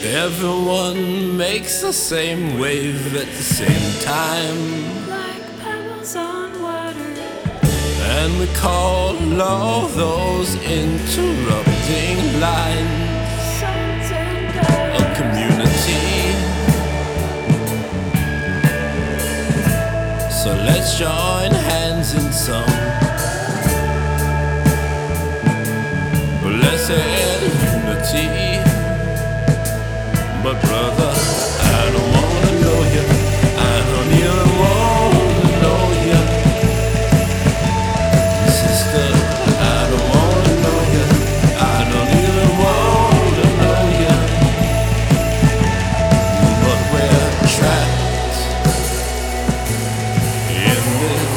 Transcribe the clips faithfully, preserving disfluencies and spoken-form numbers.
Everyone makes the same wave at the same time, like pebbles on water. and we call all those interrupting lines Sons and a daughters. community. So let's join hands in some blessed unity. But brother, I don't wanna know you. I don't even wanna know you. Sister, I don't wanna know you. I don't even wanna know you. But we're trapped in this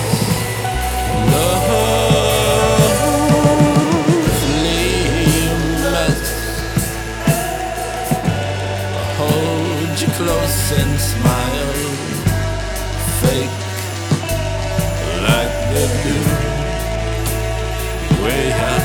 lovely mess. Hold you close and smile, fake like they do way out.